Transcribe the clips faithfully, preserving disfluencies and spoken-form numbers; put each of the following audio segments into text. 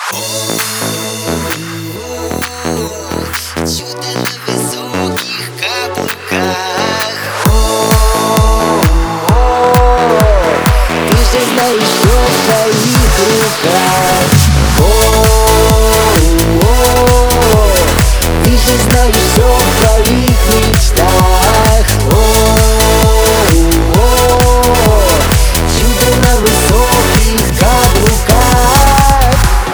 Чудо на высоких каблуках. Ты же знаешь, что в твоих руках. Ты же знаешь, что в твоих мечтах. Чудо на высоких каблуках.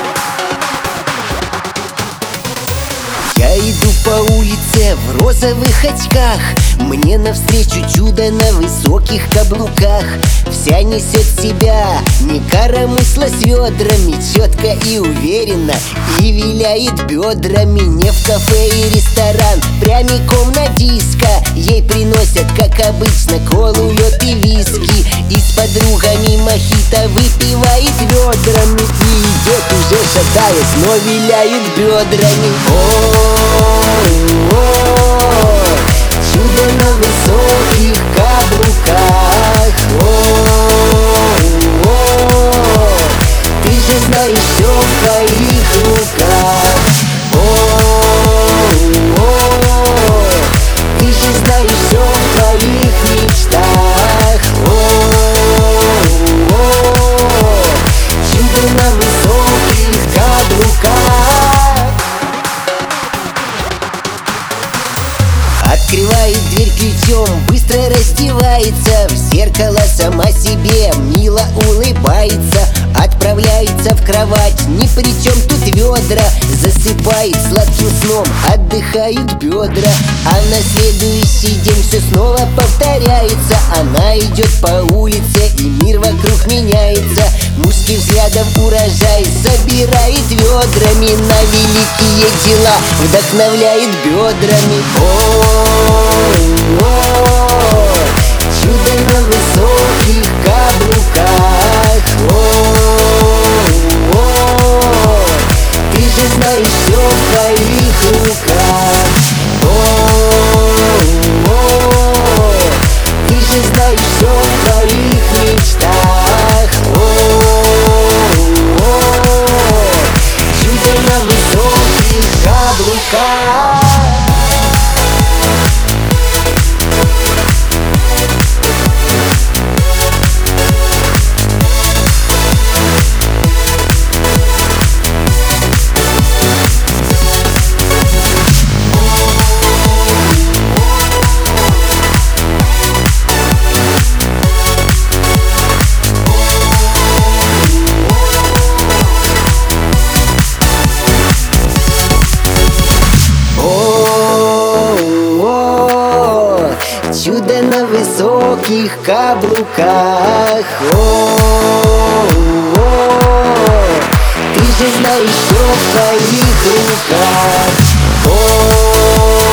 Я иду по улице в розовых очках. Мне навстречу чудо на высоких каблуках. Вся несет себя, не коромысла с ведрами, четко и уверенно, и виляет бедрами. Не в кафе и ресторан, прямиком на диско. Ей приносят, как обычно, колу, лед и виски. И с подругами мохито выпивает ведрами. И идет уже шатаясь, но виляет бедрами. О-о-о, чудо на высоких каблуках. О-о-о, ты же знаешь, все в твоих руках. О-о-о, ты же знаешь, все в твоих мечтах. О-о-о, чудо на высоких каблуках. Открывает дверь ключом, быстро раздевается, в зеркало сама себе мило улыбается. Отправляется в кровать, ни при чем тут ведра. Засыпает сладким сном, отдыхают бедра. А на следующий день все снова повторяется. Она идет по улице, и мир вокруг меняется. Мужских взглядов урожай собирает ведрами. На великие дела вдохновляет бедрами. О-о-о, чудо на высоких каблуках. О-о-о, ты же знаешь, все в твоих руках. О-о-о, ты же знаешь, все в твоих мечтах. О-о-о, чудо на высоких каблуках. Чудо на высоких каблуках. О-о-о, ты же знаешь, что в твоих руках. О-о-о,